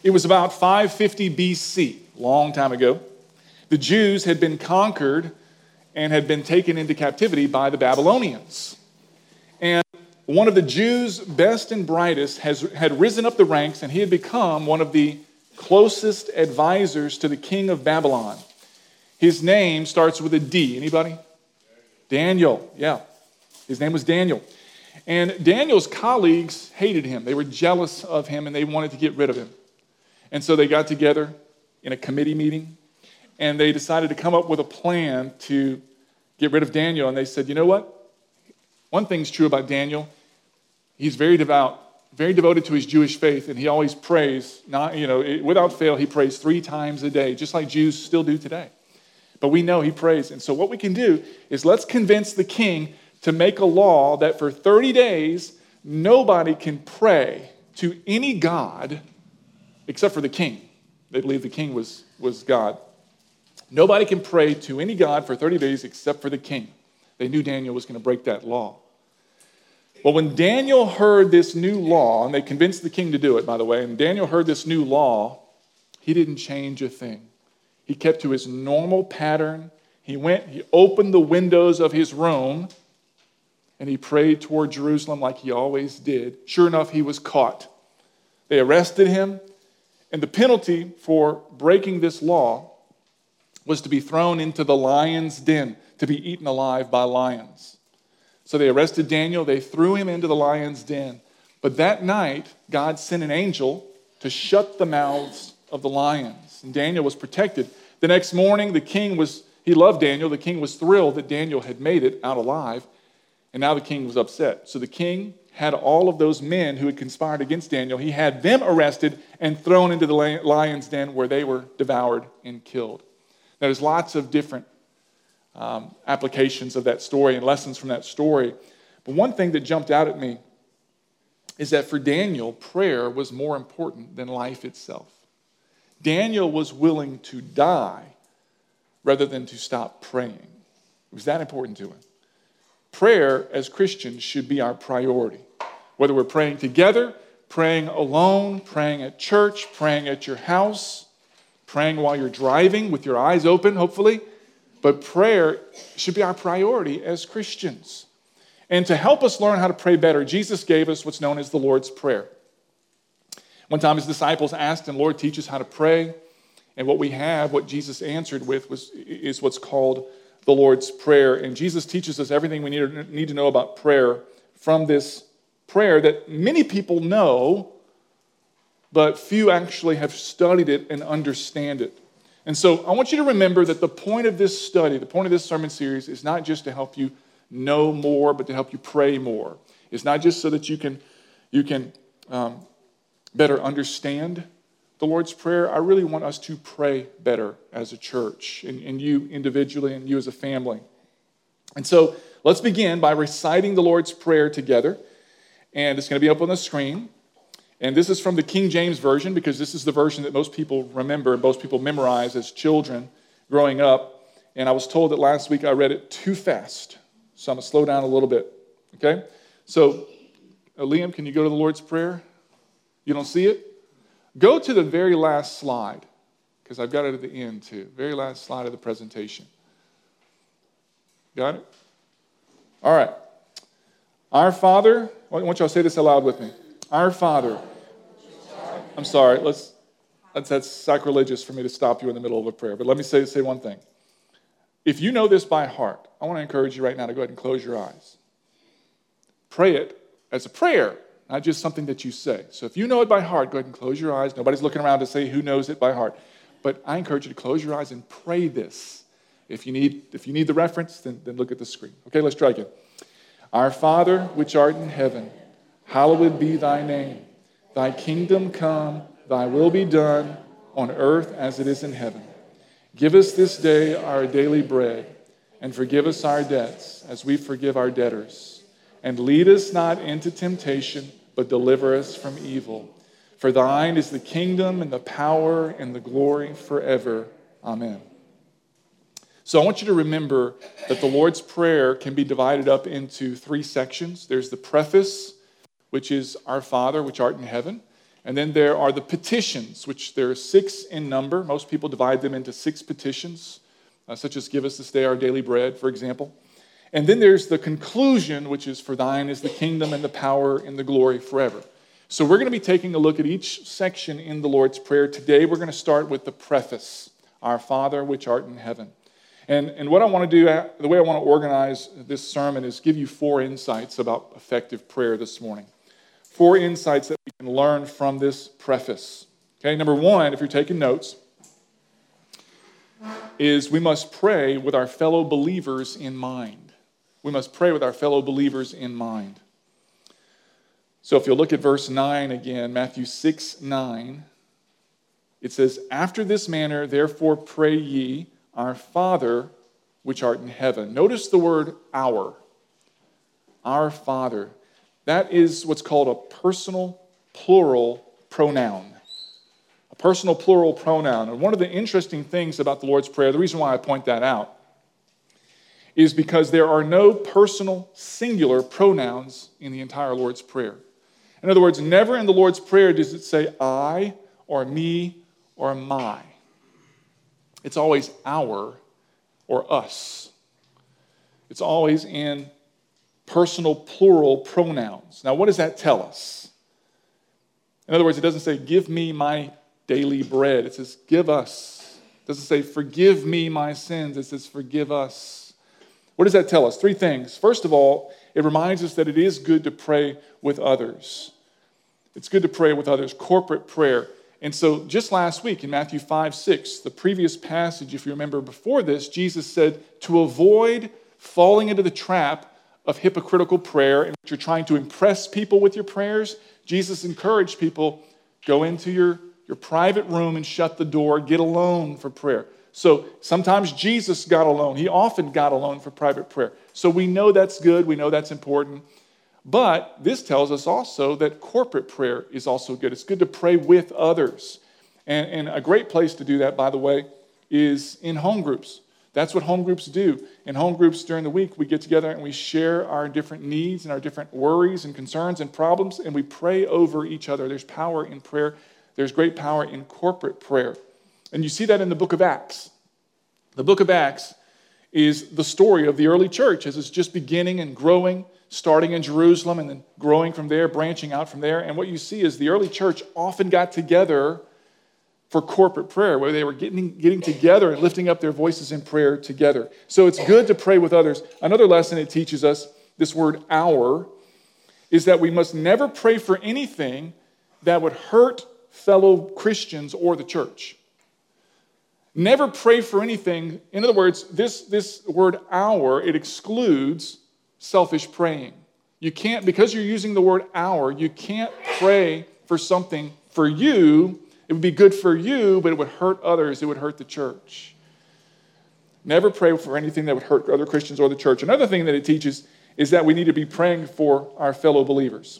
It was about 550 BC, long time ago. The Jews had been conquered and had been taken into captivity by the Babylonians. And one of the Jews' best and brightest had risen up the ranks, and he had become one of the closest advisors to the king of Babylon. His name starts with a D. Anybody? Daniel. Yeah. His name was Daniel. And Daniel's colleagues hated him. They were jealous of him, and they wanted to get rid of him. And so they got together in a committee meeting, and they decided to come up with a plan to get rid of Daniel. And they said, you know what? One thing's true about Daniel. He's very devout, very devoted to his Jewish faith, and he always prays, without fail, he prays 3 times a day, just like Jews still do today. But we know he prays. And so what we can do is let's convince the king to make a law that for 30 days, nobody can pray to any god except for the king. They believe the king was God. Nobody can pray to any god for 30 days except for the king. They knew Daniel was going to break that law. Well, when Daniel heard this new law, and they convinced the king to do it, by the way, and Daniel heard this new law, he didn't change a thing. He kept to his normal pattern. He opened the windows of his room, and he prayed toward Jerusalem like he always did. Sure enough, he was caught. They arrested him, and the penalty for breaking this law was to be thrown into the lion's den, to be eaten alive by lions. So they arrested Daniel, they threw him into the lion's den. But that night, God sent an angel to shut the mouths of the lions. And Daniel was protected. The next morning, he loved Daniel. The king was thrilled that Daniel had made it out alive. And now the king was upset. So the king had all of those men who had conspired against Daniel, he had them arrested and thrown into the lion's den where they were devoured and killed. Now, there's lots of different applications of that story and lessons from that story. But one thing that jumped out at me is that for Daniel, prayer was more important than life itself. Daniel was willing to die rather than to stop praying. It was that important to him. Prayer as Christians should be our priority. Whether we're praying together, praying alone, praying at church, praying at your house, praying while you're driving with your eyes open, hopefully. But prayer should be our priority as Christians. And to help us learn how to pray better, Jesus gave us what's known as the Lord's Prayer. One time his disciples asked him, Lord, teach us how to pray. And what Jesus answered with is what's called the Lord's Prayer. And Jesus teaches us everything we need to know about prayer from this prayer that many people know, but few actually have studied it and understand it. And so I want you to remember that the point of this study, the point of this sermon series is not just to help you know more, but to help you pray more. It's not just so that you can better understand the Lord's Prayer. I really want us to pray better as a church, and you individually and you as a family. And so let's begin by reciting the Lord's Prayer together. And it's going to be up on the screen. And this is from the King James Version, because this is the version that most people remember, most people memorize as children growing up. And I was told that last week I read it too fast. So I'm going to slow down a little bit. Okay? So, Liam, can you go to the Lord's Prayer? You don't see it? Go to the very last slide, because I've got it at the end too. Very last slide of the presentation. Got it? All right. Our Father, I want y'all to say this aloud with me. Our Father. I'm sorry, that's sacrilegious for me to stop you in the middle of a prayer, but let me say one thing. If you know this by heart, I want to encourage you right now to go ahead and close your eyes. Pray it as a prayer, not just something that you say. So if you know it by heart, go ahead and close your eyes. Nobody's looking around to say who knows it by heart. But I encourage you to close your eyes and pray this. If you need the reference, then look at the screen. Okay, let's try again. Our Father, which art in heaven, hallowed be thy name. Thy kingdom come, thy will be done on earth as it is in heaven. Give us this day our daily bread, and forgive us our debts as we forgive our debtors. And lead us not into temptation, but deliver us from evil. For thine is the kingdom and the power and the glory forever. Amen. So I want you to remember that the Lord's Prayer can be divided up into 3 sections. There's the preface, which is Our Father, which art in heaven. And then there are the petitions, which there are 6 in number. Most people divide them into 6 petitions, such as give us this day our daily bread, for example. And then there's the conclusion, which is for thine is the kingdom and the power and the glory forever. So we're going to be taking a look at each section in the Lord's Prayer. Today we're going to start with the preface, Our Father which art in heaven. And what I want to do, the way I want to organize this sermon is give you 4 insights about effective prayer this morning. 4 insights that we can learn from this preface. Okay, number 1, if you're taking notes, is we must pray with our fellow believers in mind. We must pray with our fellow believers in mind. So if you'll look at verse 9 again, Matthew 6:9, it says, after this manner, therefore pray ye, our Father which art in heaven. Notice the word our Father. That is what's called a personal plural pronoun. A personal plural pronoun. And one of the interesting things about the Lord's Prayer, the reason why I point that out, is because there are no personal singular pronouns in the entire Lord's Prayer. In other words, never in the Lord's Prayer does it say I or me or my. It's always our or us. It's always in personal plural pronouns. Now, what does that tell us? In other words, it doesn't say, give me my daily bread. It says, give us. It doesn't say, forgive me my sins. It says, forgive us. What does that tell us? 3 things. First of all, it reminds us that it is good to pray with others. It's good to pray with others, corporate prayer. And so just last week in Matthew 5:6, the previous passage, if you remember before this, Jesus said to avoid falling into the trap of hypocritical prayer in which you're trying to impress people with your prayers. Jesus encouraged people, go into your private room and shut the door, get alone for prayer. So sometimes Jesus got alone. He often got alone for private prayer. So we know that's good. We know that's important. But this tells us also that corporate prayer is also good. It's good to pray with others. And a great place to do that, by the way, is in home groups. That's what home groups do. In home groups during the week, we get together and we share our different needs and our different worries and concerns and problems, and we pray over each other. There's power in prayer. There's great power in corporate prayer. And you see that in the book of Acts. The book of Acts is the story of the early church as it's just beginning and growing, starting in Jerusalem and then growing from there, branching out from there. And what you see is the early church often got together for corporate prayer, where they were getting together and lifting up their voices in prayer together. So it's good to pray with others. Another lesson it teaches us, this word our, is that we must never pray for anything that would hurt fellow Christians or the church. Never pray for anything. In other words, this word our, it excludes selfish praying. You can't, because you're using the word our, you can't pray for something for you. It would be good for you, but it would hurt others. It would hurt the church. Never pray for anything that would hurt other Christians or the church. Another thing that it teaches is that we need to be praying for our fellow believers.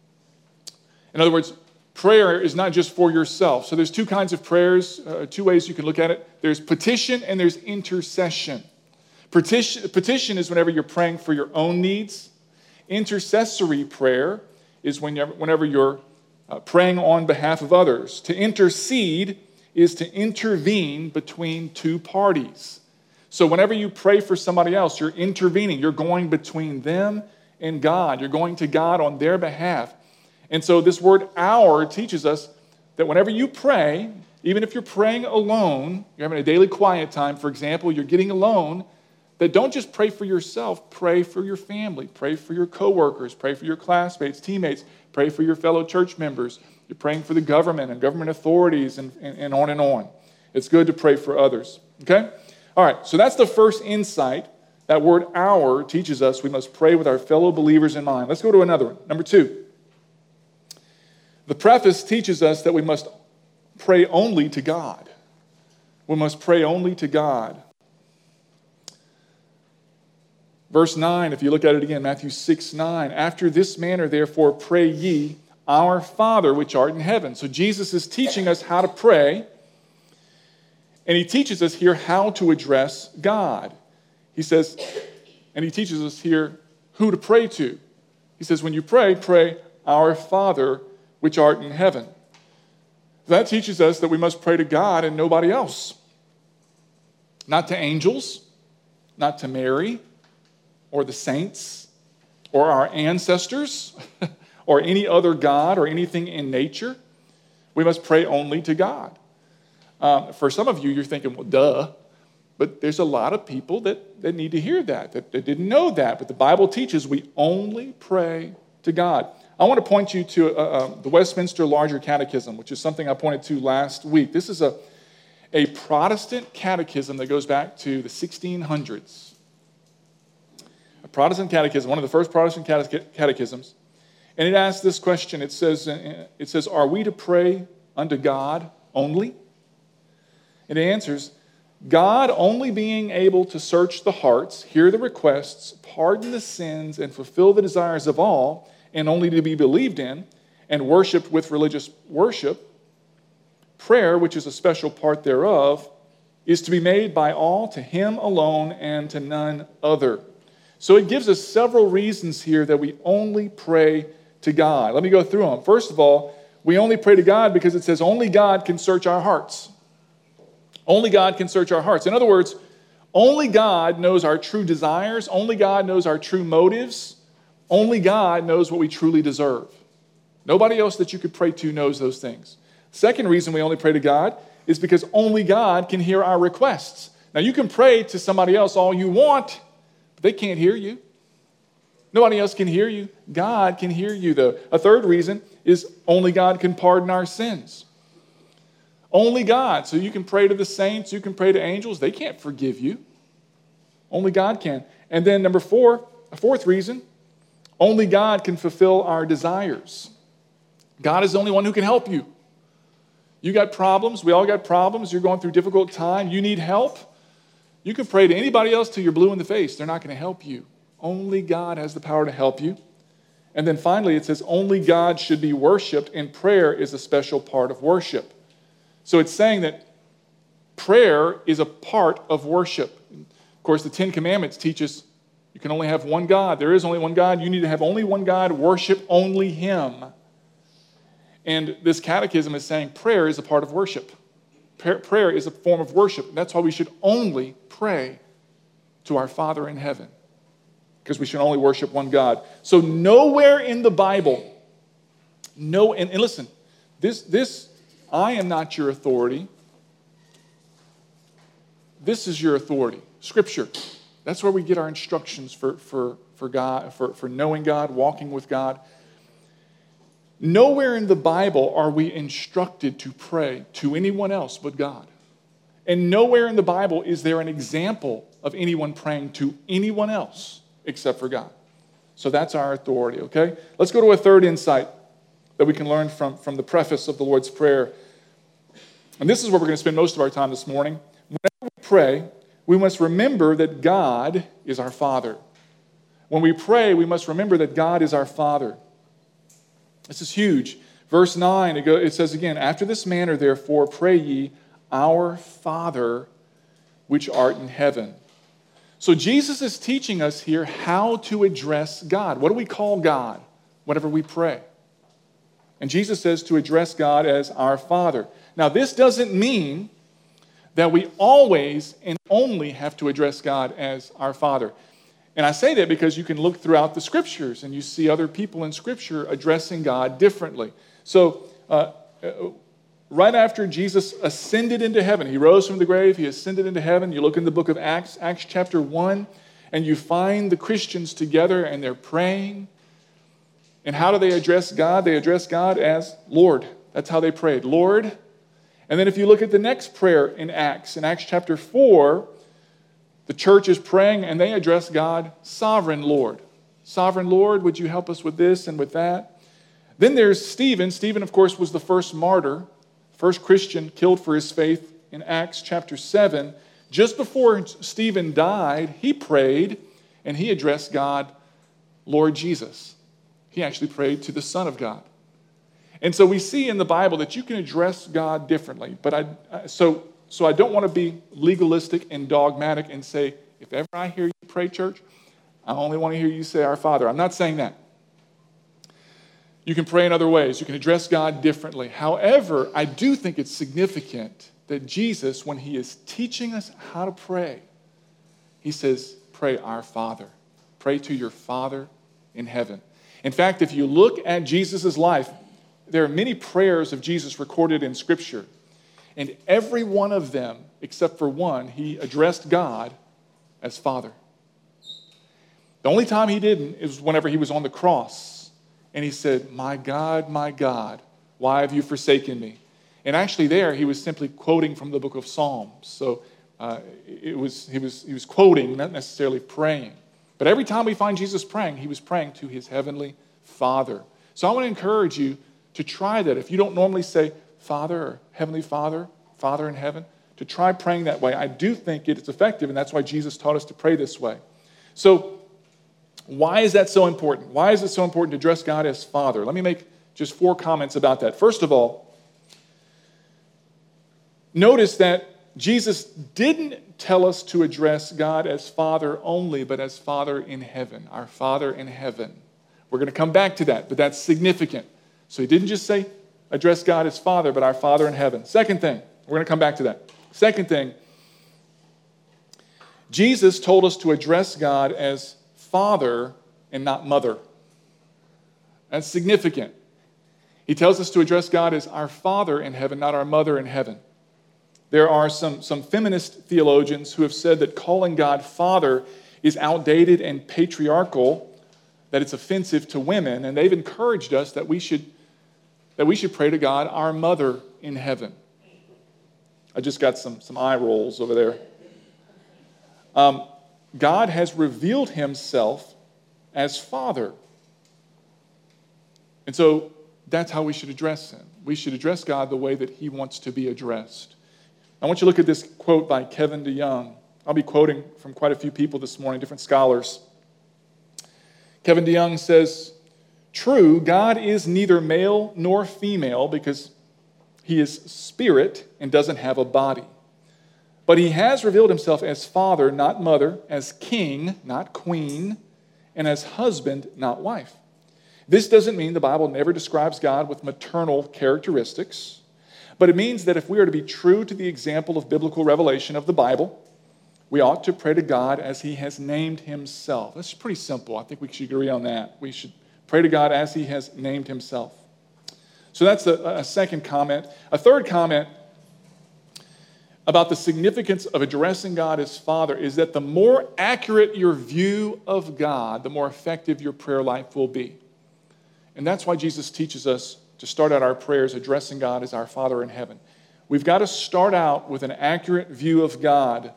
In other words, prayer is not just for yourself. So there's 2 kinds of prayers, 2 ways you can look at it. There's petition and there's intercession. Petition is whenever you're praying for your own needs. Intercessory prayer is whenever you're praying on behalf of others. To intercede is to intervene between 2 parties. So whenever you pray for somebody else, you're intervening. You're going between them and God. You're going to God on their behalf. And so this word our teaches us that whenever you pray, even if you're praying alone, you're having a daily quiet time, for example, you're getting alone, that don't just pray for yourself, pray for your family, pray for your coworkers, pray for your classmates, teammates, pray for your fellow church members. You're praying for the government and government authorities and on and on. It's good to pray for others, okay? All right, so that's the first insight. That word our teaches us we must pray with our fellow believers in mind. Let's go to another one. Number 2. The preface teaches us that we must pray only to God. We must pray only to God. Verse 9, if you look at it again, Matthew 6:9. After this manner, therefore, pray ye, our Father which art in heaven. So Jesus is teaching us how to pray, and he teaches us here how to address God. He says, and he teaches us here who to pray to. He says, when you pray, pray, our Father which art in heaven. That teaches us that we must pray to God and nobody else. Not to angels, not to Mary, or the saints, or our ancestors, or any other God, or anything in nature. We must pray only to God. For some of you, you're thinking, well, duh. But there's a lot of people that need to hear that didn't know that. But the Bible teaches we only pray to God. I want to point you to the Westminster Larger Catechism, which is something I pointed to last week. This is a Protestant catechism that goes back to the 1600s. A Protestant catechism, one of the first Protestant catechisms. And it asks this question. It says, are we to pray unto God only? And it answers, God only being able to search the hearts, hear the requests, pardon the sins, and fulfill the desires of all, and only to be believed in, and worshipped with religious worship, prayer, which is a special part thereof, is to be made by all to him alone and to none other. So it gives us several reasons here that we only pray to God. Let me go through them. First of all, we only pray to God because it says only God can search our hearts. Only God can search our hearts. In other words, only God knows our true desires. Only God knows our true motives. Only God knows what we truly deserve. Nobody else that you could pray to knows those things. Second reason we only pray to God is because only God can hear our requests. Now, you can pray to somebody else all you want, but they can't hear you. Nobody else can hear you. God can hear you, though. A third reason is only God can pardon our sins. Only God. So you can pray to the saints, you can pray to angels. They can't forgive you. Only God can. And then number four, a fourth reason, only God can fulfill our desires. God is the only one who can help you. You got problems. We all got problems. You're going through a difficult time. You need help. You can pray to anybody else till you're blue in the face. They're not going to help you. Only God has the power to help you. And then finally, it says only God should be worshiped, and prayer is a special part of worship. So it's saying that prayer is a part of worship. Of course, the Ten Commandments teach us you can only have one God. There is only one God. You need to have only one God. Worship only Him. And this catechism is saying prayer is a part of worship. Prayer is a form of worship. That's why we should only pray to our Father in heaven, because we should only worship one God. So nowhere in the Bible, and listen, this I am not your authority. This is your authority. Scripture. That's where we get our instructions for God, for knowing God, walking with God. Nowhere in the Bible are we instructed to pray to anyone else but God. And nowhere in the Bible is there an example of anyone praying to anyone else except for God. So that's our authority, okay? Let's go to a third insight that we can learn from the preface of the Lord's Prayer. And this is where we're going to spend most of our time this morning. Whenever we pray, we must remember that God is our Father. When we pray, we must remember that God is our Father. This is huge. Verse 9, it says again, after this manner, therefore, pray ye, our Father, which art in heaven. So Jesus is teaching us here how to address God. What do we call God whenever we pray? And Jesus says to address God as our Father. Now, this doesn't mean that we always and only have to address God as our Father. And I say that because you can look throughout the Scriptures and you see other people in Scripture addressing God differently. So, right after Jesus ascended into heaven, he rose from the grave, he ascended into heaven. You look in the book of Acts, Acts chapter 1, and you find the Christians together and they're praying. And how do they address God? They address God as Lord. That's how they prayed, Lord. And then if you look at the next prayer in Acts chapter 4, the church is praying and they address God, Sovereign Lord. Sovereign Lord, would you help us with this and with that? Then there's Stephen. Stephen, of course, was the first martyr, first Christian killed for his faith in Acts chapter 7. Just before Stephen died, he prayed and he addressed God, Lord Jesus. He actually prayed to the Son of God. And so we see in the Bible that you can address God differently. But so I don't want to be legalistic and dogmatic and say, if ever I hear you pray, church, I only want to hear you say our Father. I'm not saying that. You can pray in other ways. You can address God differently. However, I do think it's significant that Jesus, when he is teaching us how to pray, he says, pray our Father. Pray to your Father in heaven. In fact, if you look at Jesus' life, there are many prayers of Jesus recorded in Scripture. And every one of them, except for one, he addressed God as Father. The only time he didn't is whenever he was on the cross. And he said, my God, why have you forsaken me? And actually there, he was simply quoting from the book of Psalms. So he was quoting, not necessarily praying. But every time we find Jesus praying, he was praying to his heavenly Father. So I want to encourage you to try that. If you don't normally say Father or Heavenly Father, Father in heaven, to try praying that way. I do think it's effective, and that's why Jesus taught us to pray this way. So why is that so important? Why is it so important to address God as Father? Let me make just 4 comments about that. First of all, notice that Jesus didn't tell us to address God as Father only, but as Father in heaven, our Father in heaven. We're going to come back to that, but that's significant. So he didn't just say address God as Father, but our Father in heaven. Second thing, we're going to come back to that. Second thing, Jesus told us to address God as Father and not Mother. That's significant. He tells us to address God as our Father in heaven, not our Mother in heaven. There are some feminist theologians who have said that calling God Father is outdated and patriarchal, that it's offensive to women, and they've encouraged us that we should pray to God, our Mother in heaven. I just got some eye rolls over there. God has revealed himself as Father. And so that's how we should address him. We should address God the way that he wants to be addressed. I want you to look at this quote by Kevin DeYoung. I'll be quoting from quite a few people this morning, different scholars. Kevin DeYoung says, true, God is neither male nor female because he is spirit and doesn't have a body. But he has revealed himself as Father, not Mother, as King, not Queen, and as husband, not wife. This doesn't mean the Bible never describes God with maternal characteristics, but it means that if we are to be true to the example of biblical revelation of the Bible, we ought to pray to God as he has named himself. That's pretty simple. I think we should agree on that. We should pray to God as he has named himself. So that's a second comment. A third comment about the significance of addressing God as Father is that the more accurate your view of God, the more effective your prayer life will be. And that's why Jesus teaches us to start out our prayers addressing God as our Father in heaven. We've got to start out with an accurate view of God.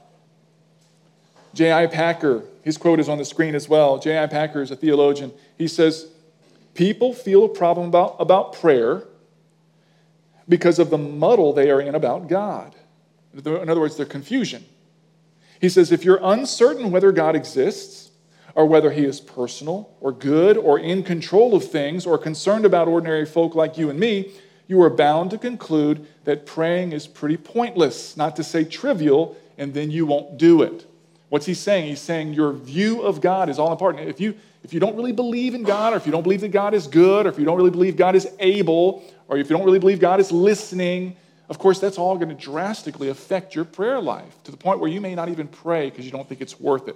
J.I. Packer, his quote is on the screen as well. J.I. Packer is a theologian. He says, people feel a problem about prayer because of the muddle they are in about God. In other words, their confusion. He says, if you're uncertain whether God exists, or whether he is personal, or good, or in control of things, or concerned about ordinary folk like you and me, you are bound to conclude that praying is pretty pointless, not to say trivial, and then you won't do it. What's he saying? He's saying your view of God is all important. If you don't really believe in God, or if you don't believe that God is good, or if you don't really believe God is able, or if you don't really believe God is listening, of course, that's all going to drastically affect your prayer life to the point where you may not even pray because you don't think it's worth it.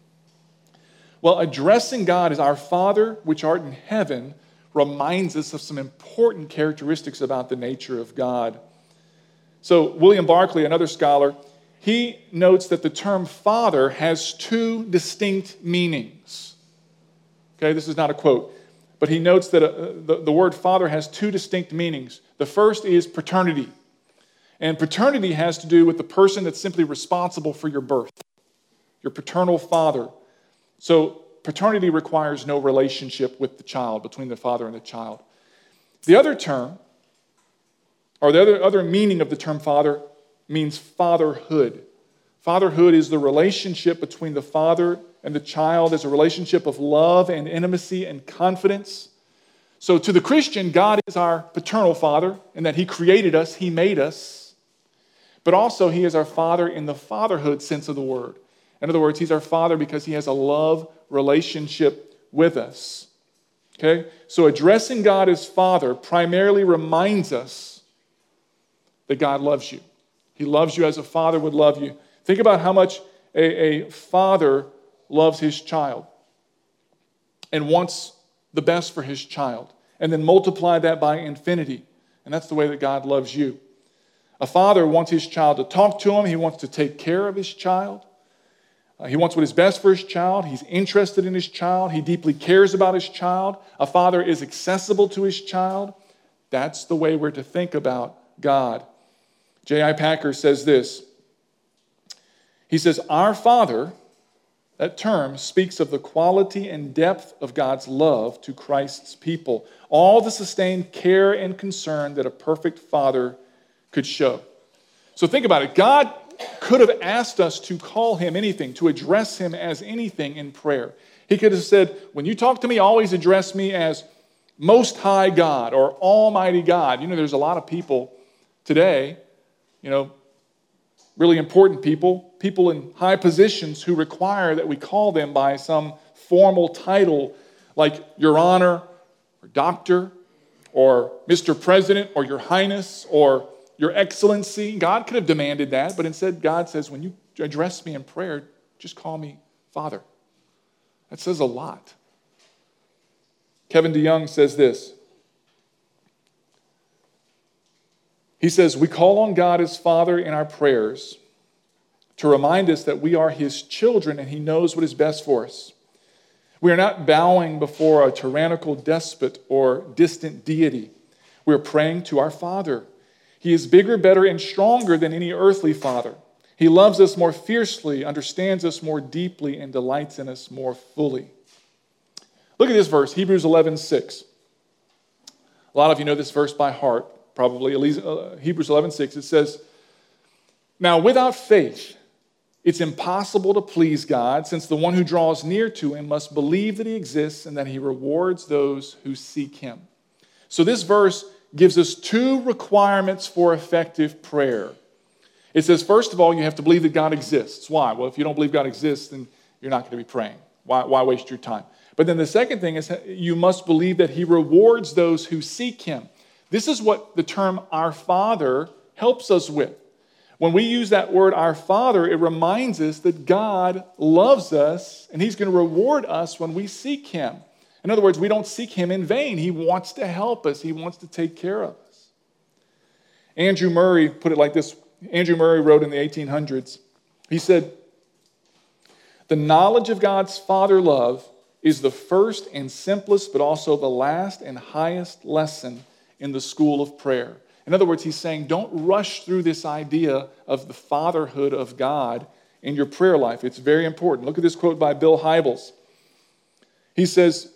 Well, addressing God as our Father, which art in heaven, reminds us of some important characteristics about the nature of God. So William Barclay, another scholar, he notes that the term Father has 2 distinct meanings. Okay, this is not a quote, but he notes that the word Father has 2 distinct meanings. The first is paternity. And paternity has to do with the person that's simply responsible for your birth, your paternal father. So paternity requires no relationship with the child, between the father and the child. The other term, or the other meaning of the term father, means fatherhood. Fatherhood is the relationship between the father and the child as a relationship of love and intimacy and confidence. So to the Christian, God is our paternal father, in that he created us, he made us. But also, he is our Father in the fatherhood sense of the word. In other words, he's our Father because he has a love relationship with us. Okay? So addressing God as Father primarily reminds us that God loves you. He loves you as a father would love you. Think about how much a father loves his child and wants the best for his child. And then multiply that by infinity. And that's the way that God loves you. A father wants his child to talk to him. He wants to take care of his child. He wants what is best for his child. He's interested in his child. He deeply cares about his child. A father is accessible to his child. That's the way we're to think about God. J.I. Packer says this. He says, our Father, that term speaks of the quality and depth of God's love to Christ's people. All the sustained care and concern that a perfect father could show. So think about it. God could have asked us to call him anything, to address him as anything in prayer. He could have said, when you talk to me, always address me as Most High God or Almighty God. You know, there's a lot of people today, really important people in high positions who require that we call them by some formal title like Your Honor or Doctor or Mr. President or Your Highness or Your Excellency. God could have demanded that, but instead God says, when you address me in prayer, just call me Father. That says a lot. Kevin DeYoung says this. He says, we call on God as Father in our prayers to remind us that we are his children and he knows what is best for us. We are not bowing before a tyrannical despot or distant deity. We are praying to our Father. He is bigger, better, and stronger than any earthly father. He loves us more fiercely, understands us more deeply, and delights in us more fully. Look at this verse, Hebrews 11:6. A lot of you know this verse by heart, probably. At least Hebrews 11:6. It says, now without faith, it's impossible to please God, since the one who draws near to him must believe that he exists and that he rewards those who seek him. So this verse gives us two requirements for effective prayer. It says, first of all, you have to believe that God exists. Why? Well, if you don't believe God exists, then you're not going to be praying. Why waste your time? But then the second thing is you must believe that he rewards those who seek him. This is what the term our Father helps us with. When we use that word our Father, it reminds us that God loves us and he's going to reward us when we seek him. In other words, we don't seek him in vain. He wants to help us. He wants to take care of us. Andrew Murray put it like this. Andrew Murray wrote in the 1800s. He said, the knowledge of God's Father love is the first and simplest, but also the last and highest lesson in the school of prayer. In other words, he's saying, don't rush through this idea of the fatherhood of God in your prayer life. It's very important. Look at this quote by Bill Hybels. He says,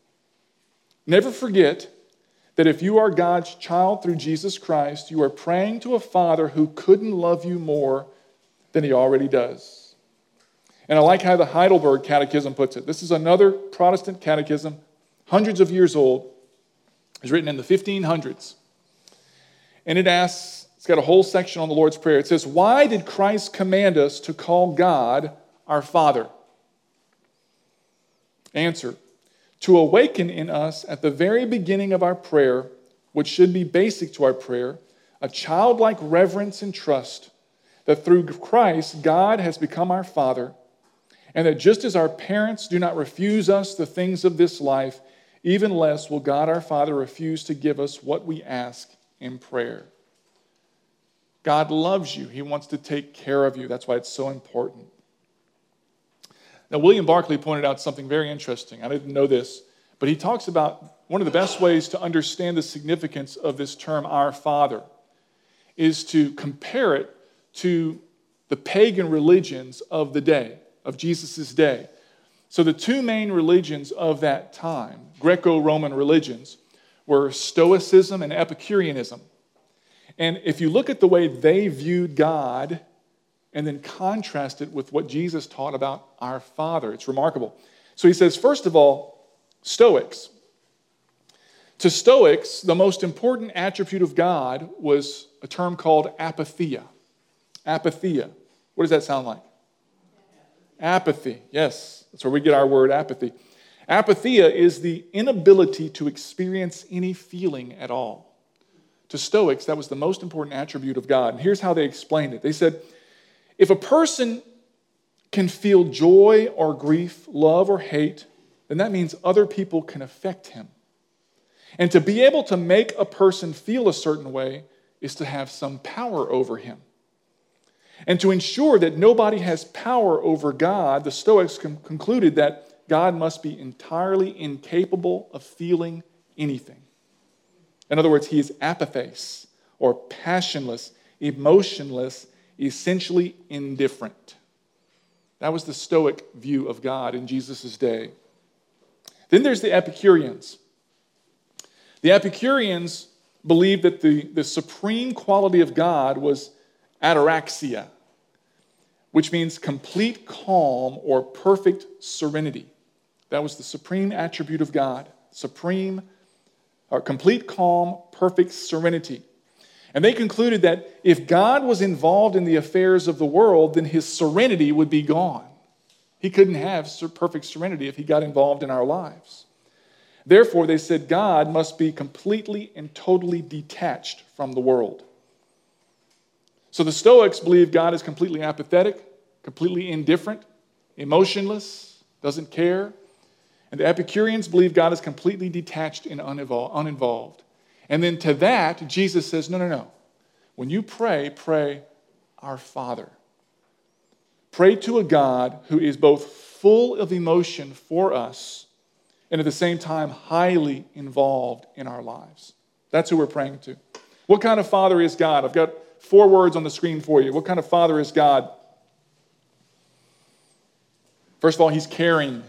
never forget that if you are God's child through Jesus Christ, you are praying to a Father who couldn't love you more than he already does. And I like how the Heidelberg Catechism puts it. This is another Protestant catechism, hundreds of years old. It was written in the 1500s. And it asks, it's got a whole section on the Lord's Prayer. It says, why did Christ command us to call God our Father? Answer, to awaken in us at the very beginning of our prayer, which should be basic to our prayer, a childlike reverence and trust that through Christ, God has become our Father, and that just as our parents do not refuse us the things of this life, even less will God our Father refuse to give us what we ask in prayer. God loves you. He wants to take care of you. That's why it's so important. Now, William Barclay pointed out something very interesting. I didn't know this, but he talks about one of the best ways to understand the significance of this term, our Father, is to compare it to the pagan religions of the day, of Jesus' day. So the two main religions of that time, Greco-Roman religions, were Stoicism and Epicureanism. And if you look at the way they viewed God and then contrast it with what Jesus taught about our Father, it's remarkable. So he says, first of all, Stoics. To Stoics, the most important attribute of God was a term called apatheia. Apatheia. What does that sound like? Apathy. Yes, that's where we get our word apathy. Apatheia is the inability to experience any feeling at all. To Stoics, that was the most important attribute of God. And here's how they explained it. They said, if a person can feel joy or grief, love or hate, then that means other people can affect him. And to be able to make a person feel a certain way is to have some power over him. And to ensure that nobody has power over God, the Stoics concluded that God must be entirely incapable of feeling anything. In other words, he is apathes, or passionless, emotionless, essentially indifferent. That was the Stoic view of God in Jesus' day. Then there's the Epicureans. The Epicureans believed that the supreme quality of God was ataraxia, which means complete calm or perfect serenity. That was the supreme attribute of God, complete calm, perfect serenity. And they concluded that if God was involved in the affairs of the world, then his serenity would be gone. He couldn't have perfect serenity if he got involved in our lives. Therefore, they said God must be completely and totally detached from the world. So the Stoics believe God is completely apathetic, completely indifferent, emotionless, doesn't care. And the Epicureans believe God is completely detached and uninvolved. And then to that, Jesus says, no. When you pray, pray, our Father. Pray to a God who is both full of emotion for us and at the same time highly involved in our lives. That's who we're praying to. What kind of Father is God? I've got 4 words on the screen for you. What kind of Father is God? First of all, he's caring.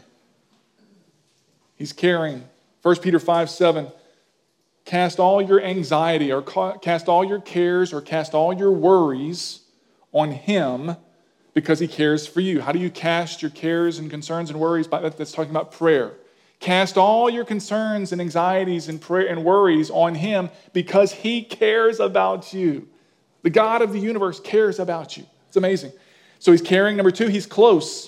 He's caring. 1 Peter 5:7. Cast all your anxiety or cast all your cares or cast all your worries on him because he cares for you. How do you cast your cares and concerns and worries? That's talking about prayer. Cast all your concerns and anxieties and prayer and worries on him because he cares about you. The God of the universe cares about you. It's amazing. So he's caring. Number 2, he's close.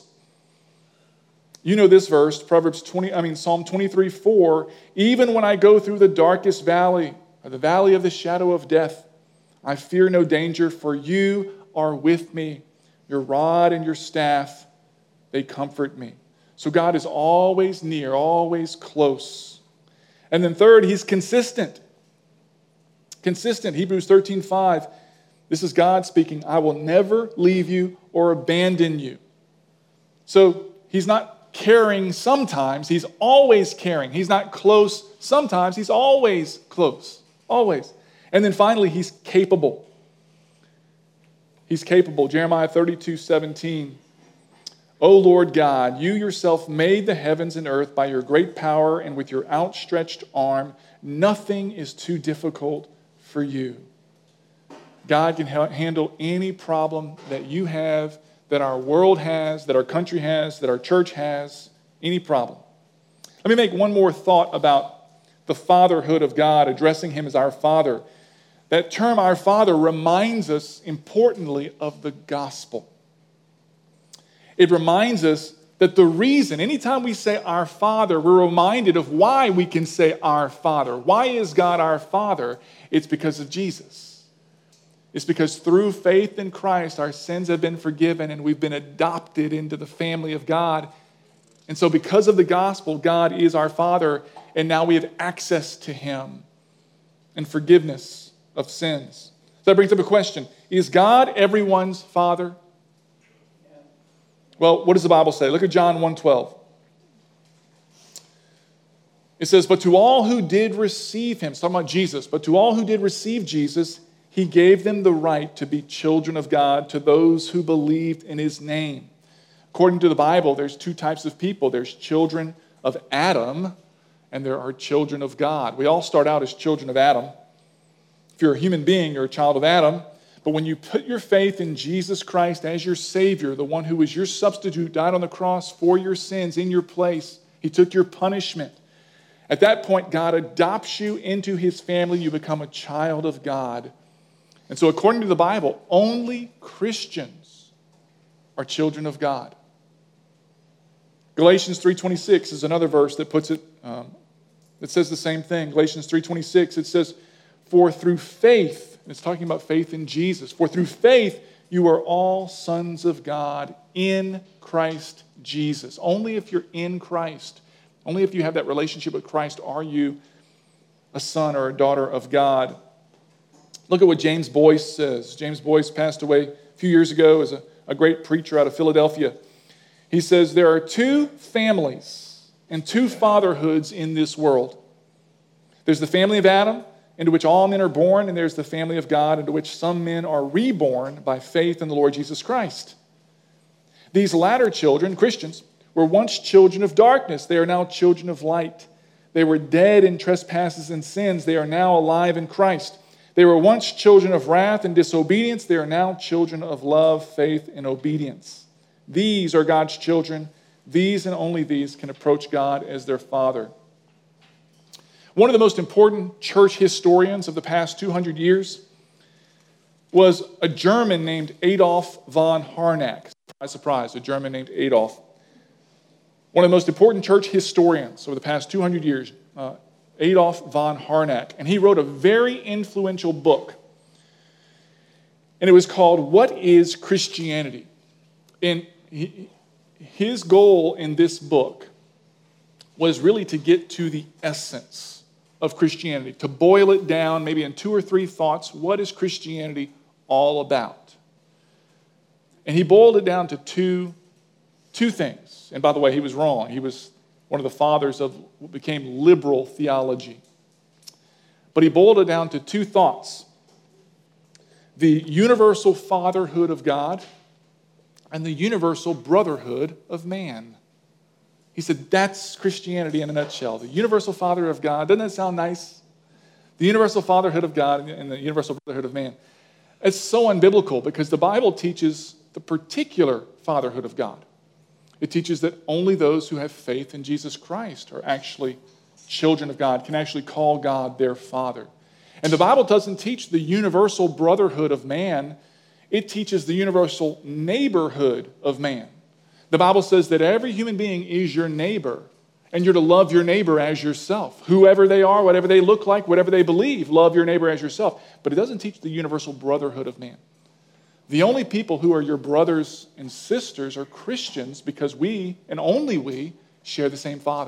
You know this verse, Psalm 23:4. Even when I go through the darkest valley, or the valley of the shadow of death, I fear no danger, for you are with me. Your rod and your staff, they comfort me. So God is always near, always close. And then third, he's consistent. Consistent. Hebrews 13:5. This is God speaking. I will never leave you or abandon you. So he's not caring sometimes, he's always caring. He's not close sometimes, he's always close. Always. And then finally, he's capable. He's capable. Jeremiah 32:17. O Lord God, you yourself made the heavens and earth by your great power and with your outstretched arm. Nothing is too difficult for you. God can handle any problem that you have, that our world has, that our country has, that our church has, any problem. Let me make one more thought about the fatherhood of God, addressing him as our Father. That term, our Father, reminds us, importantly, of the gospel. It reminds us that the reason, anytime we say our Father, we're reminded of why we can say our Father. Why is God our Father? It's because of Jesus. It's because through faith in Christ, our sins have been forgiven and we've been adopted into the family of God. And so because of the gospel, God is our Father, and now we have access to him and forgiveness of sins. So that brings up a question. Is God everyone's Father? Well, what does the Bible say? Look at John 1:12. It says, but to all who did receive him, it's talking about Jesus, but to all who did receive Jesus, he gave them the right to be children of God, to those who believed in his name. According to the Bible, there's 2 types of people. There's children of Adam, and there are children of God. We all start out as children of Adam. If you're a human being, you're a child of Adam. But when you put your faith in Jesus Christ as your Savior, the one who was your substitute, died on the cross for your sins in your place, he took your punishment. At that point, God adopts you into his family. You become a child of God. And so according to the Bible, only Christians are children of God. Galatians 3:26 is another verse that puts it, that says the same thing. Galatians 3:26, it says, for through faith, and it's talking about faith in Jesus, for through faith you are all sons of God in Christ Jesus. Only if you're in Christ, only if you have that relationship with Christ, are you a son or a daughter of God. Look at what James Boyce says. James Boyce passed away a few years ago as a great preacher out of Philadelphia. He says, there are two families and two fatherhoods in this world. There's the family of Adam, into which all men are born, and there's the family of God, into which some men are reborn by faith in the Lord Jesus Christ. These latter children, Christians, were once children of darkness. They are now children of light. They were dead in trespasses and sins. They are now alive in Christ. They were once children of wrath and disobedience. They are now children of love, faith, and obedience. These are God's children. These and only these can approach God as their Father. One of the most important church historians of the past 200 years was a German named Adolf von Harnack. Surprise, surprise, a German named Adolf. One of the most important church historians over the past 200 years, Adolf von Harnack. And he wrote a very influential book. And it was called, What is Christianity? And his goal in this book was really to get to the essence of Christianity, to boil it down maybe in 2 or 3 thoughts. What is Christianity all about? And he boiled it down to two things. And by the way, he was wrong. He was one of the fathers of what became liberal theology. But he boiled it down to 2 thoughts: the universal fatherhood of God and the universal brotherhood of man. He said, that's Christianity in a nutshell. The universal fatherhood of God. Doesn't that sound nice? The universal fatherhood of God and the universal brotherhood of man. It's so unbiblical because the Bible teaches the particular fatherhood of God. It teaches that only those who have faith in Jesus Christ are actually children of God, can actually call God their Father. And the Bible doesn't teach the universal brotherhood of man. It teaches the universal neighborhood of man. The Bible says that every human being is your neighbor, and you're to love your neighbor as yourself. Whoever they are, whatever they look like, whatever they believe, love your neighbor as yourself. But it doesn't teach the universal brotherhood of man. The only people who are your brothers and sisters are Christians because we, and only we, share the same Father.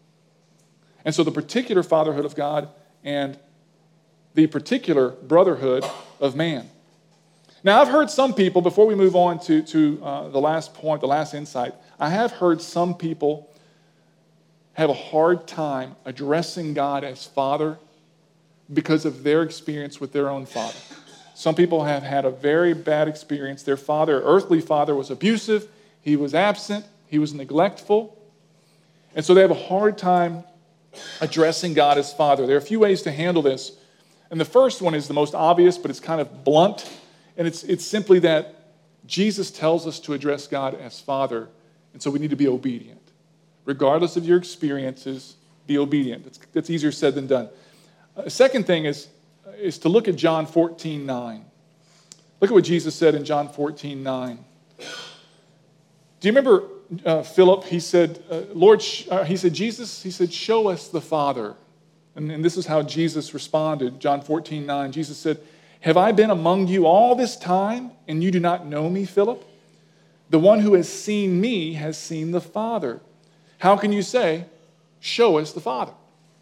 And so the particular fatherhood of God and the particular brotherhood of man. Now, I've heard some people, before we move on to the last point, the last insight, I have heard some people have a hard time addressing God as Father because of their experience with their own father. Some people have had a very bad experience. Their father, earthly father, was abusive. He was absent. He was neglectful. And so they have a hard time addressing God as Father. There are a few ways to handle this. And the first one is the most obvious, but it's kind of blunt. And it's simply that Jesus tells us to address God as Father, and so we need to be obedient. Regardless of your experiences, be obedient. That's easier said than done. A second thing is to look at John 14:9. Look at what Jesus said in John 14:9. Do you remember Philip? He said, Jesus, he said, show us the Father. And this is how Jesus responded. John 14:9, Jesus said, have I been among you all this time, and you do not know me, Philip? The one who has seen me has seen the Father. How can you say, show us the Father?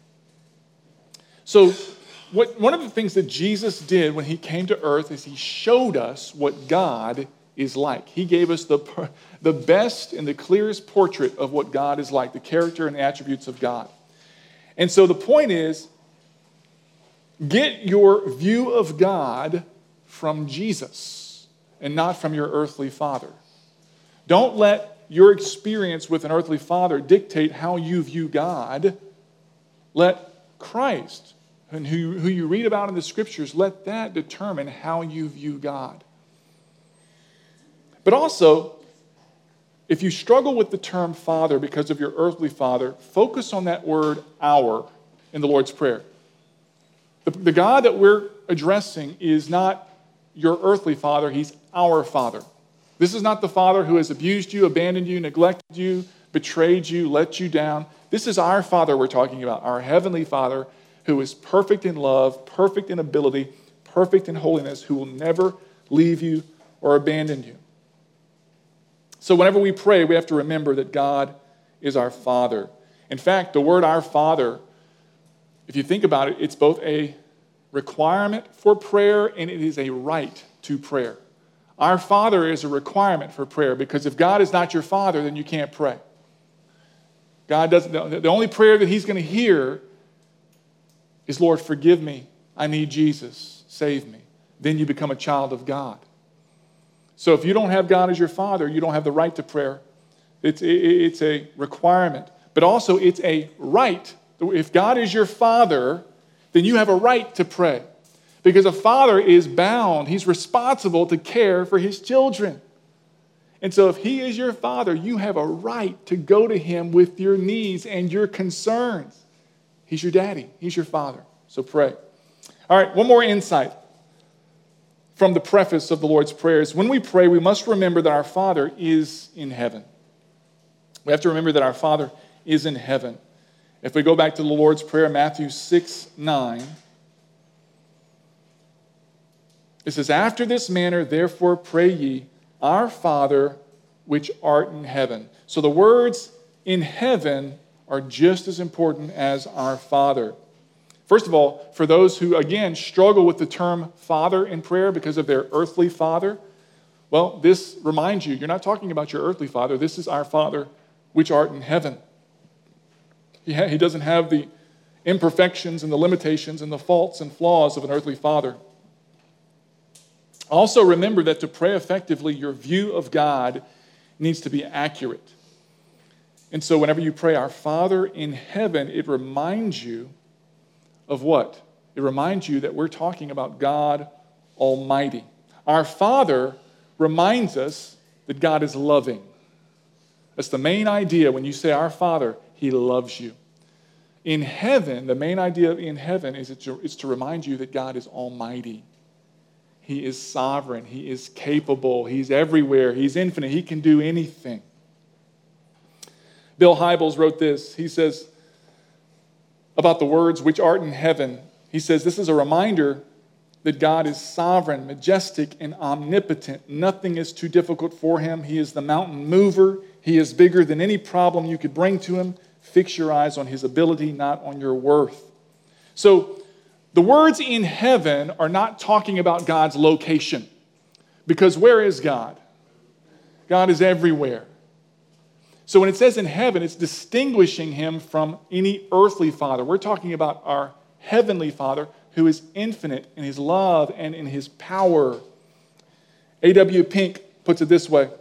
So one of the things that Jesus did when he came to earth is he showed us what God is like. He gave us the best and the clearest portrait of what God is like, the character and the attributes of God. And so the point is, get your view of God from Jesus and not from your earthly father. Don't let your experience with an earthly father dictate how you view God. Let Christ, and who you read about in the scriptures, let that determine how you view God. But also, if you struggle with the term Father because of your earthly father, focus on that word our in the Lord's Prayer. The God that we're addressing is not your earthly father, he's our Father. This is not the father who has abused you, abandoned you, neglected you, betrayed you, let you down. This is our Father we're talking about, our Heavenly Father, who is perfect in love, perfect in ability, perfect in holiness, who will never leave you or abandon you. So whenever we pray, we have to remember that God is our Father. In fact, the word our Father, if you think about it, it's both a requirement for prayer and it is a right to prayer. Our Father is a requirement for prayer because if God is not your Father, then you can't pray. God doesn't. The only prayer that He's going to hear is, Lord, forgive me. I need Jesus. Save me. Then you become a child of God. So if you don't have God as your Father, you don't have the right to prayer. It's a requirement. But also it's a right. If God is your Father, then you have a right to pray. Because a father is bound. He's responsible to care for his children. And so if He is your Father, you have a right to go to Him with your needs and your concerns. He's your daddy. He's your Father. So pray. All right, one more insight from the preface of the Lord's Prayers. When we pray, we must remember that our Father is in heaven. We have to remember that our Father is in heaven. If we go back to the Lord's Prayer, Matthew 6:9, it says, "After this manner, therefore, pray ye, Our Father, which art in heaven." So the words in heaven are just as important as our Father. First of all, for those who, again, struggle with the term Father in prayer because of their earthly father, well, this reminds you, you're not talking about your earthly father. This is our Father, which art in heaven. He doesn't have the imperfections and the limitations and the faults and flaws of an earthly father. Also remember that to pray effectively, your view of God needs to be accurate. And so whenever you pray, Our Father in heaven, it reminds you of what? It reminds you that we're talking about God Almighty. Our Father reminds us that God is loving. That's the main idea when you say Our Father, He loves you. In heaven, the main idea in heaven is to remind you that God is almighty. He is sovereign. He is capable. He's everywhere. He's infinite. He can do anything. Bill Hybels wrote this. He says about the words which art in heaven, he says, this is a reminder that God is sovereign, majestic, and omnipotent. Nothing is too difficult for Him. He is the mountain mover. He is bigger than any problem you could bring to Him. Fix your eyes on His ability, not on your worth. So the words in heaven are not talking about God's location. Because where is God? God is everywhere. So when it says in heaven, it's distinguishing Him from any earthly father. We're talking about our heavenly Father who is infinite in His love and in His power. A.W. Pink puts it this way.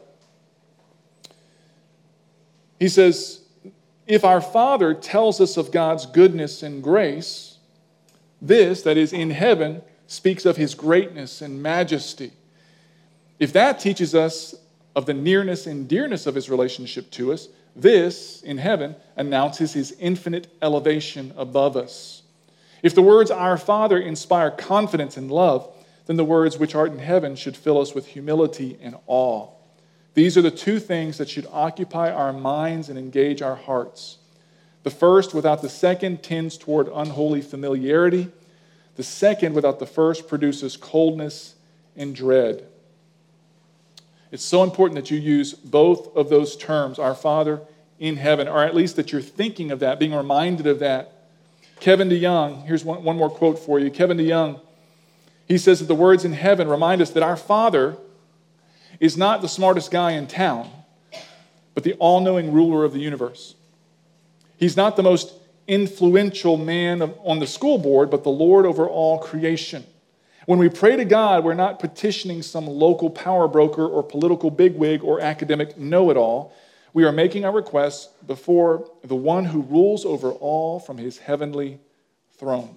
He says, if our Father tells us of God's goodness and grace, this, that is in heaven, speaks of His greatness and majesty. If that teaches us of the nearness and dearness of His relationship to us, this, in heaven, announces His infinite elevation above us. If the words Our Father inspire confidence and love, then the words which art in heaven should fill us with humility and awe. These are the two things that should occupy our minds and engage our hearts. The first, without the second, tends toward unholy familiarity. The second, without the first, produces coldness and dread. It's so important that you use both of those terms, Our Father in heaven, or at least that you're thinking of that, being reminded of that. Kevin DeYoung, here's one more quote for you. Kevin DeYoung, he says that the words in heaven remind us that our Father is not the smartest guy in town, but the all-knowing ruler of the universe. He's not the most influential man on the school board, but the Lord over all creation. When we pray to God, we're not petitioning some local power broker or political bigwig or academic know-it-all. We are making our requests before the one who rules over all from His heavenly throne.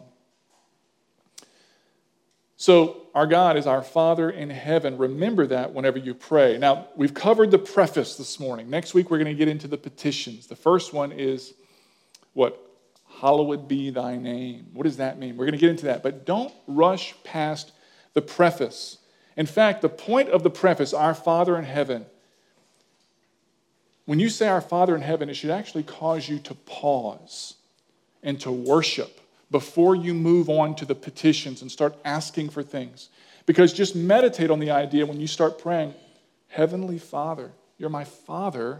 So our God is our Father in heaven. Remember that whenever you pray. Now, we've covered the preface this morning. Next week, we're going to get into the petitions. The first one is what? Hallowed be thy name. What does that mean? We're going to get into that. But don't rush past the preface. In fact, the point of the preface, Our Father in heaven, when you say Our Father in heaven, it should actually cause you to pause and to worship before you move on to the petitions and start asking for things. Because just meditate on the idea when you start praying, Heavenly Father, you're my Father,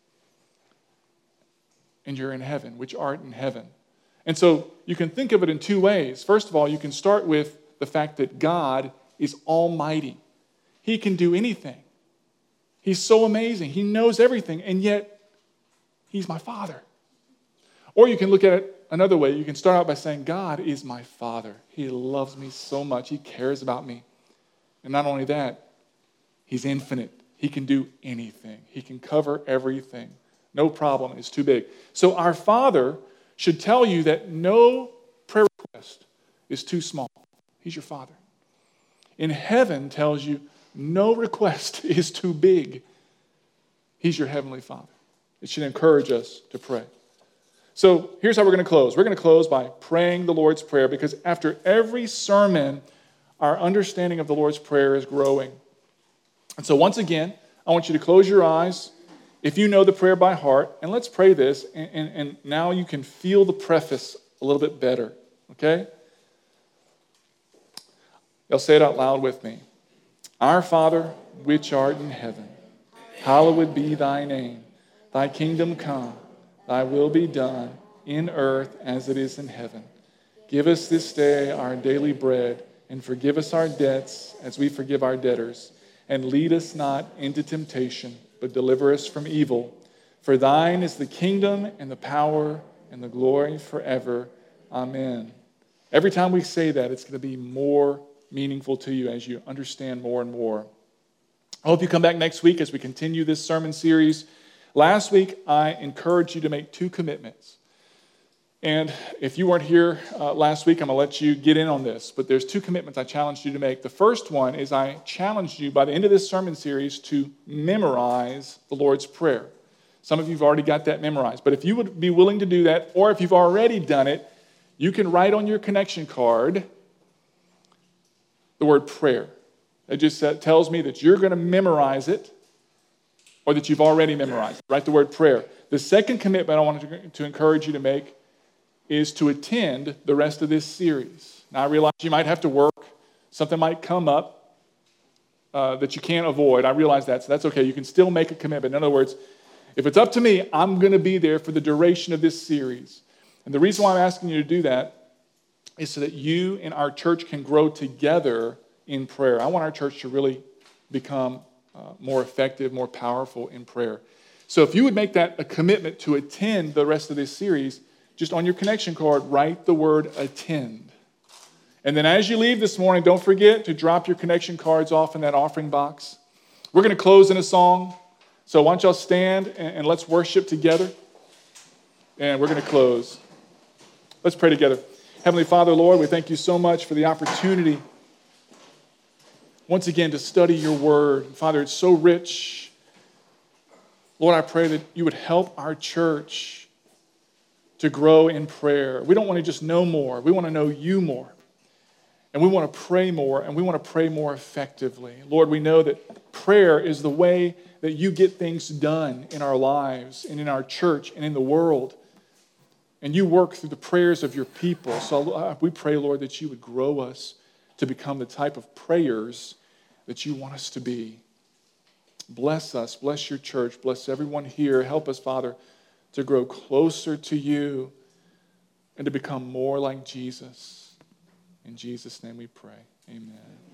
and you're in heaven, which art in heaven. And so you can think of it in two ways. First of all, you can start with the fact that God is almighty. He can do anything. He's so amazing. He knows everything, and yet He's my Father. Or you can look at it another way. You can start out by saying, God is my Father. He loves me so much. He cares about me. And not only that, He's infinite. He can do anything. He can cover everything. No problem. It's too big. So our Father should tell you that no prayer request is too small. He's your Father. In heaven tells you no request is too big. He's your Heavenly Father. It should encourage us to pray. So here's how we're going to close. We're going to close by praying the Lord's Prayer, because after every sermon, our understanding of the Lord's Prayer is growing. And so once again, I want you to close your eyes if you know the prayer by heart, and let's pray this, and now you can feel the preface a little bit better, okay? You'll say it out loud with me. Our Father, which art in heaven, hallowed be thy name. Thy kingdom come, thy will be done in earth as it is in heaven. Give us this day our daily bread, and forgive us our debts as we forgive our debtors. And lead us not into temptation, but deliver us from evil. For thine is the kingdom and the power and the glory forever. Amen. Every time we say that, it's going to be more meaningful to you as you understand more and more. I hope you come back next week as we continue this sermon series. Last week, I encouraged you to make 2 commitments. And if you weren't here last week, I'm going to let you get in on this. But there's 2 commitments I challenged you to make. The first one is I challenged you by the end of this sermon series to memorize the Lord's Prayer. Some of you have already got that memorized. But if you would be willing to do that, or if you've already done it, you can write on your connection card the word prayer. It just tells me that you're going to memorize it, or that you've already memorized it. Write the word prayer. The second commitment I wanted to encourage you to make is to attend the rest of this series. Now, I realize you might have to work. Something might come up that you can't avoid. I realize that, so that's okay. You can still make a commitment. In other words, if it's up to me, I'm going to be there for the duration of this series. And the reason why I'm asking you to do that is so that you and our church can grow together in prayer. I want our church to really become more effective, more powerful in prayer. So if you would make that a commitment to attend the rest of this series, just on your connection card, write the word attend. And then as you leave this morning, don't forget to drop your connection cards off in that offering box. We're going to close in a song. So why don't y'all stand and let's worship together. And we're going to close. Let's pray together. Heavenly Father, Lord, we thank you so much for the opportunity once again to study your word. Father, it's so rich. Lord, I pray that you would help our church to grow in prayer. We don't want to just know more. We want to know you more. And we want to pray more, and we want to pray more effectively. Lord, we know that prayer is the way that you get things done in our lives and in our church and in the world. And you work through the prayers of your people. So we pray, Lord, that you would grow us to become the type of prayers that you want us to be. Bless us. Bless your church. Bless everyone here. Help us, Father, to grow closer to you and to become more like Jesus. In Jesus' name we pray. Amen.